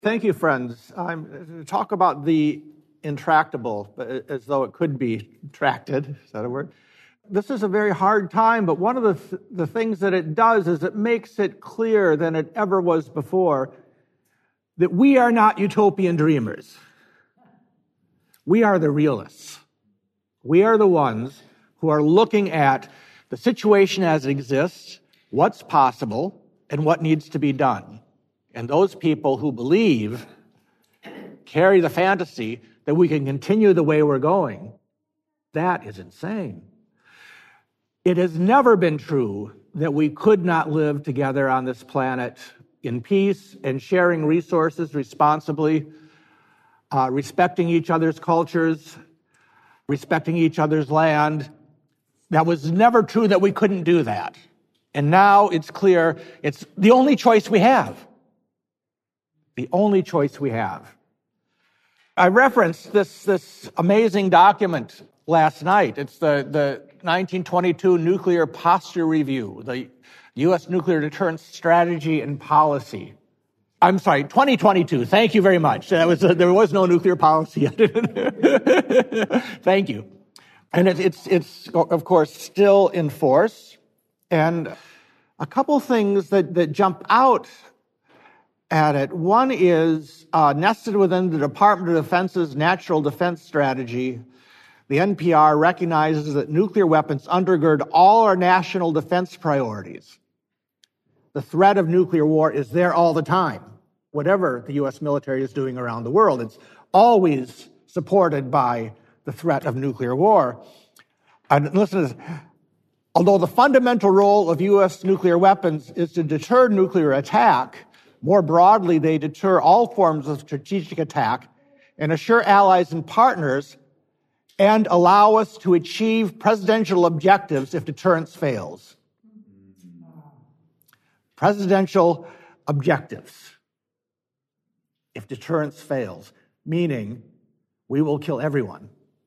Thank you, friends. Talk about the intractable, as though it could be tracted. Is that a word? This is a very hard time, but one of the things that it does is it makes it clearer than it ever was before that we are not utopian dreamers. We are the realists. We are the ones who are looking at the situation as it exists, what's possible, and what needs to be done. And those people who believe carry the fantasy that we can continue the way we're going. That is insane. It has never been true that we could not live together on this planet in peace and sharing resources responsibly, respecting each other's cultures, respecting each other's land. That was never true that we couldn't do that. And now it's clear it's the only choice we have. The only choice we have. I referenced this amazing document last night. It's the 1922 Nuclear Posture Review, the U.S. Nuclear Deterrence Strategy and Policy. I'm sorry, 2022. Thank you very much. There was no nuclear policy yet. Thank you. And it's of course still in force. And a couple things that jump out at it. One is nested within the Department of Defense's Natural Defense Strategy. The NPR recognizes that nuclear weapons undergird all our national defense priorities. The threat of nuclear war is there all the time. Whatever the U.S. military is doing around the world, it's always supported by the threat of nuclear war. And listen to this. Although the fundamental role of U.S. nuclear weapons is to deter nuclear attack, more broadly, they deter all forms of strategic attack and assure allies and partners and allow us to achieve presidential objectives if deterrence fails. Presidential objectives if deterrence fails, meaning we will kill everyone.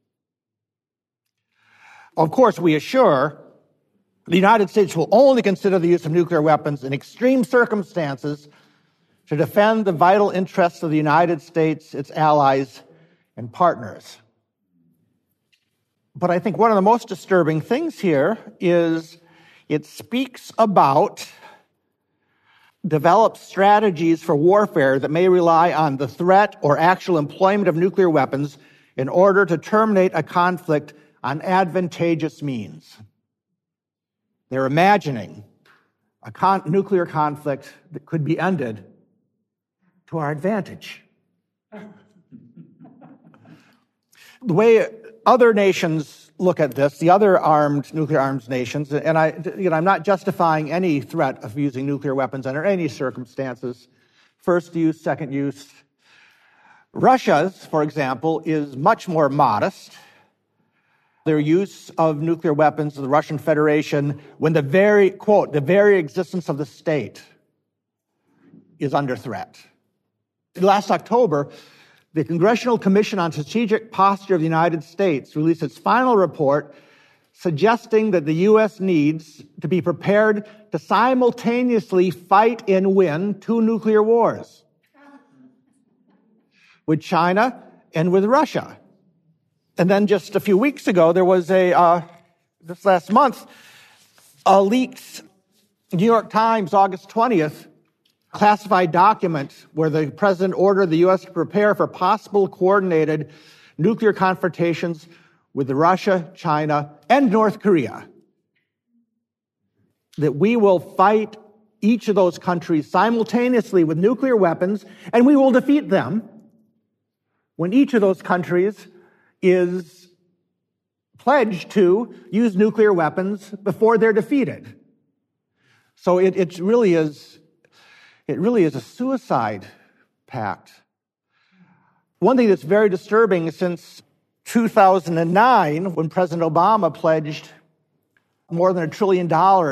Of course, we assure the United States will only consider the use of nuclear weapons in extreme circumstances to defend the vital interests of the United States, its allies, and partners. But I think one of the most disturbing things here is it speaks about developed strategies for warfare that may rely on the threat or actual employment of nuclear weapons in order to terminate a conflict on advantageous means. They're imagining a nuclear conflict that could be ended to our advantage. The way other nations look at this, the other nuclear arms nations, and I'm not justifying any threat of using nuclear weapons under any circumstances, first use, second use. Russia's, for example, is much more modest. Their use of nuclear weapons of the Russian Federation when the very, quote, the very existence of the state is under threat. Last October, the Congressional Commission on Strategic Posture of the United States released its final report suggesting that the U.S. needs to be prepared to simultaneously fight and win two nuclear wars with China and with Russia. And then just a few weeks ago, there was this last month, a leaked New York Times, August 20th, classified document where the president ordered the U.S. to prepare for possible coordinated nuclear confrontations with Russia, China, and North Korea. That we will fight each of those countries simultaneously with nuclear weapons, and we will defeat them when each of those countries is pledged to use nuclear weapons before they're defeated. So it really is a suicide pact. One thing that's very disturbing since 2009, when President Obama pledged more than $1 trillion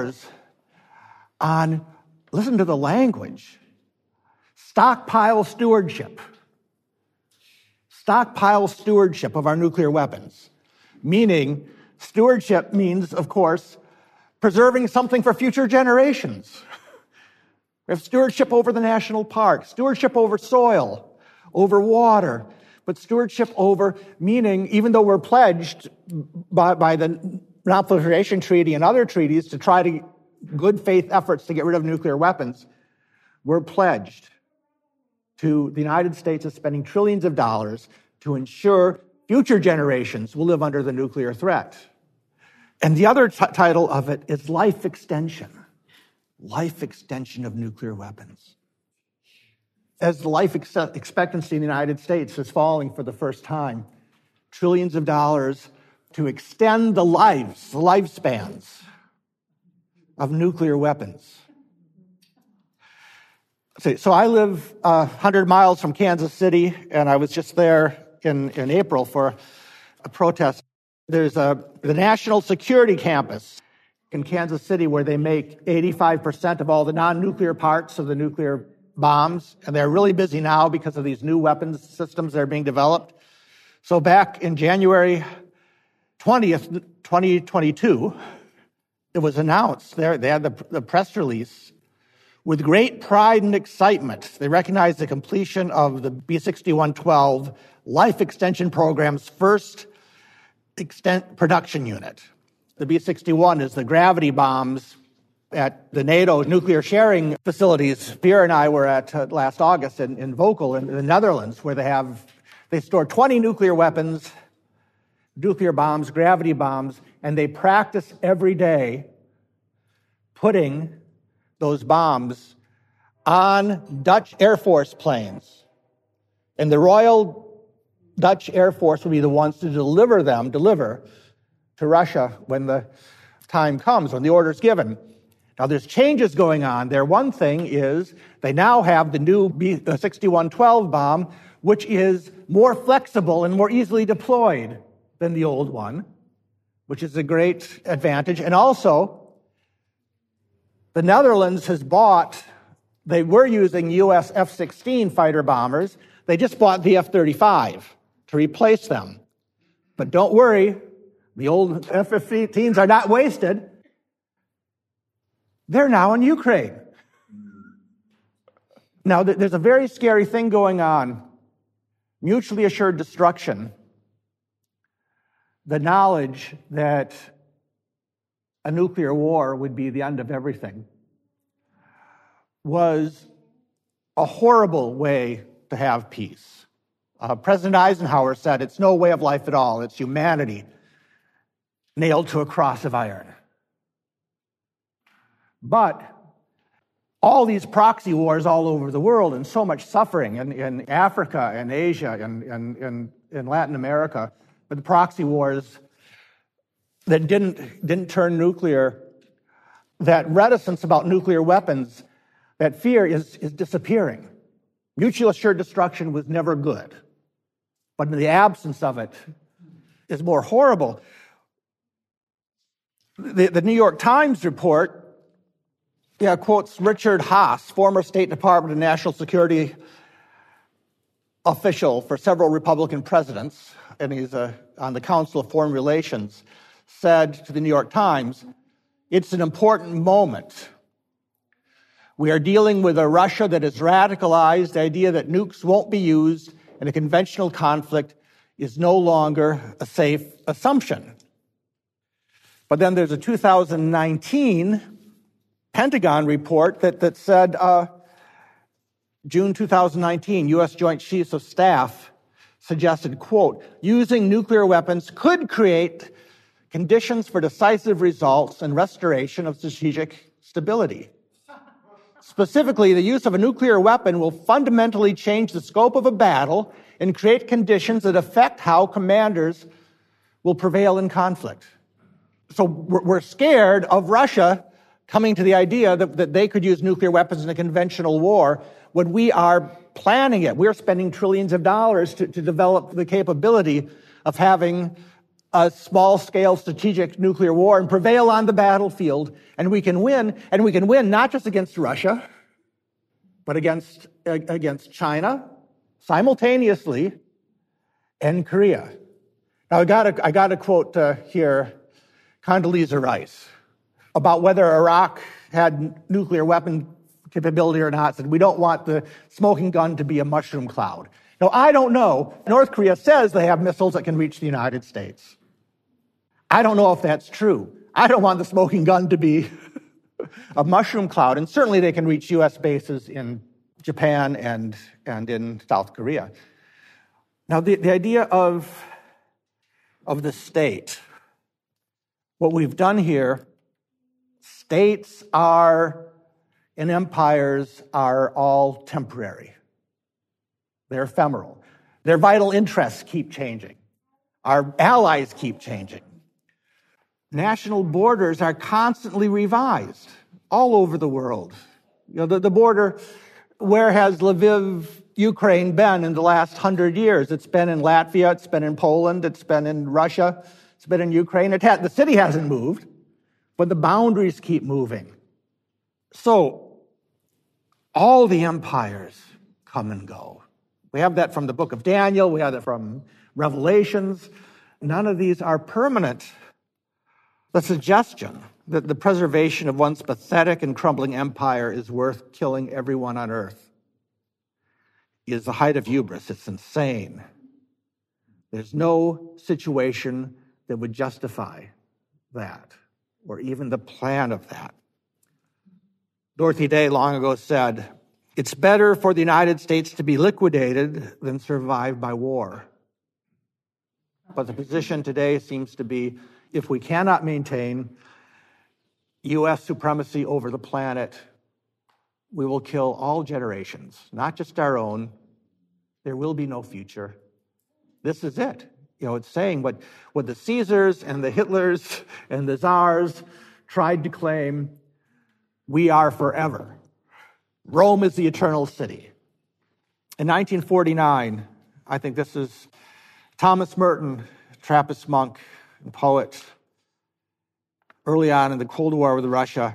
on, listen to the language, stockpile stewardship. Stockpile stewardship of our nuclear weapons. Meaning, stewardship means, of course, preserving something for future generations. We have stewardship over the national park, stewardship over soil, over water, but stewardship over, meaning even though we're pledged by the Non-Proliferation Treaty and other treaties to try to good faith efforts to get rid of nuclear weapons, we're pledged to the United States is spending trillions of dollars to ensure future generations will live under the nuclear threat. And the other title of it is life extension of nuclear weapons. As the life expectancy in the United States is falling for the first time, trillions of dollars to extend the lifespans of nuclear weapons. So I live 100 miles from Kansas City, and I was just there in April for a protest. There's the National Security Campus in Kansas City where they make 85% of all the non-nuclear parts of the nuclear bombs, and they're really busy now because of these new weapons systems that are being developed. So back in January 20th, 2022, it was announced, they had the press release, with great pride and excitement, they recognized the completion of the B-6112 Life Extension Program's first production unit. The B-61 is the gravity bombs at the NATO nuclear sharing facilities. Pierre and I were at last August in Vocal in the Netherlands, where they store 20 nuclear weapons, nuclear bombs, gravity bombs, and they practice every day putting those bombs on Dutch Air Force planes. And the Royal Dutch Air Force will be the ones to deliver to Russia when the time comes, when the order is given. Now, there's changes going on there. One thing is they now have the new B-6112 bomb, which is more flexible and more easily deployed than the old one, which is a great advantage. And also, the Netherlands has they were using U.S. F-16 fighter bombers. They just bought the F-35 to replace them. But don't worry, the old F-15s are not wasted. They're now in Ukraine. Now, there's a very scary thing going on. Mutually assured destruction. The knowledge that a nuclear war would be the end of everything was a horrible way to have peace. President Eisenhower said, it's no way of life at all. It's humanity nailed to a cross of iron. But all these proxy wars all over the world and so much suffering in Africa and Asia and in Latin America, but the proxy wars that didn't turn nuclear, that reticence about nuclear weapons, that fear is disappearing. Mutual assured destruction was never good, but in the absence of it is more horrible. The New York Times report quotes Richard Haass, former State Department and National Security official for several Republican presidents, and he's on the Council of Foreign Relations, said to the New York Times, it's an important moment. We are dealing with a Russia that is radicalized. The idea that nukes won't be used in a conventional conflict is no longer a safe assumption. But then there's a 2019 Pentagon report that said, June 2019, U.S. Joint Chiefs of Staff suggested, quote, using nuclear weapons could create conditions for decisive results and restoration of strategic stability. Specifically, the use of a nuclear weapon will fundamentally change the scope of a battle and create conditions that affect how commanders will prevail in conflict. So we're scared of Russia coming to the idea that they could use nuclear weapons in a conventional war when we are planning it. We're spending trillions of dollars to develop the capability of having a small-scale strategic nuclear war and prevail on the battlefield, and we can win. And we can win not just against Russia, but against China, simultaneously, and Korea. Now, I got to quote here Condoleezza Rice about whether Iraq had nuclear weapon capability or not, said we don't want the smoking gun to be a mushroom cloud. Now, I don't know. North Korea says they have missiles that can reach the United States. I don't know if that's true. I don't want the smoking gun to be a mushroom cloud, and certainly they can reach U.S. bases in Japan and in South Korea. Now, the idea of the state, what we've done here, states are and empires are all temporary. They're ephemeral. Their vital interests keep changing. Our allies keep changing. National borders are constantly revised all over the world. You know, the border, where has Lviv, Ukraine been in the last 100 years? It's been in Latvia, it's been in Poland, it's been in Russia, it's been in Ukraine. The city hasn't moved, but the boundaries keep moving. So, all the empires come and go. We have that from the book of Daniel, we have that from Revelations. None of these are permanent. The suggestion that the preservation of one's pathetic and crumbling empire is worth killing everyone on earth is the height of hubris. It's insane. There's no situation that would justify that, or even the plan of that. Dorothy Day long ago said, "It's better for the United States to be liquidated than survive by war." But the position today seems to be, if we cannot maintain U.S. supremacy over the planet, we will kill all generations, not just our own. There will be no future. This is it. You know, it's saying what the Caesars and the Hitlers and the Tsars tried to claim: we are forever. Rome is the eternal city. In 1949, I think this is Thomas Merton, Trappist monk and poet, early on in the Cold War with Russia,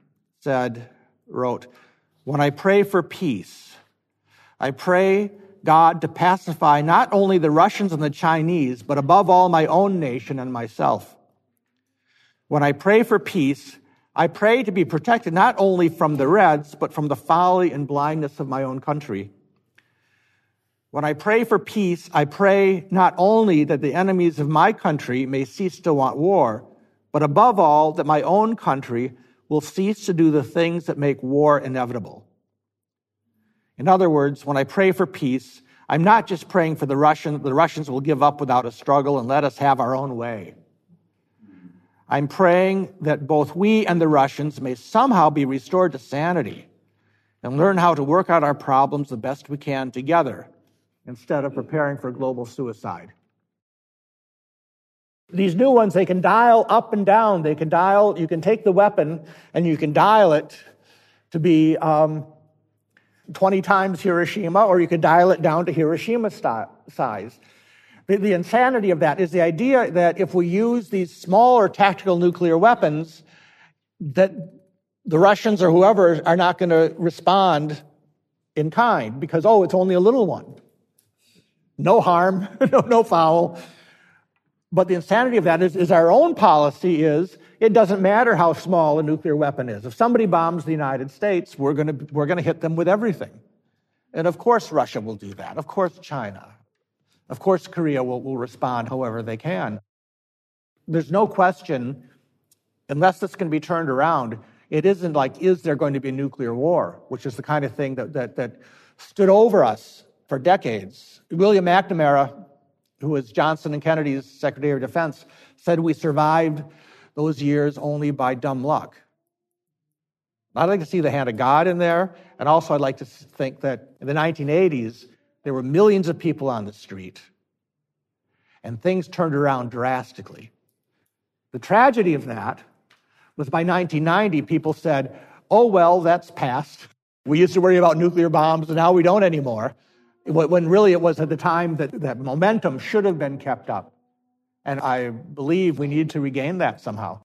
wrote, "When I pray for peace, I pray God to pacify not only the Russians and the Chinese, but above all my own nation and myself. When I pray for peace, I pray to be protected not only from the Reds, but from the folly and blindness of my own country. When I pray for peace, I pray not only that the enemies of my country may cease to want war, but above all, that my own country will cease to do the things that make war inevitable." In other words, when I pray for peace, I'm not just praying for the Russians will give up without a struggle and let us have our own way. I'm praying that both we and the Russians may somehow be restored to sanity and learn how to work out our problems the best we can together, instead of preparing for global suicide. These new ones, they can dial up and down. You can take the weapon and you can dial it to be 20 times Hiroshima, or you could dial it down to Hiroshima size. The insanity of that is the idea that if we use these smaller tactical nuclear weapons, that the Russians or whoever are not going to respond in kind because, it's only a little one. No harm, no foul. But the insanity of that is our own policy is, it doesn't matter how small a nuclear weapon is. If somebody bombs the United States, we're going to hit them with everything. And of course Russia will do that. Of course China. Of course Korea will respond however they can. There's no question, unless this can be turned around, it isn't like, is there going to be a nuclear war, which is the kind of thing that stood over us for decades. William McNamara, who was Johnson and Kennedy's Secretary of Defense, said we survived those years only by dumb luck. I'd like to see the hand of God in there, and also I'd like to think that in the 1980s, there were millions of people on the street, and things turned around drastically. The tragedy of that was by 1990, people said, "Oh, well, that's past. We used to worry about nuclear bombs, and now we don't anymore." When really it was at the time that momentum should have been kept up. And I believe we need to regain that somehow.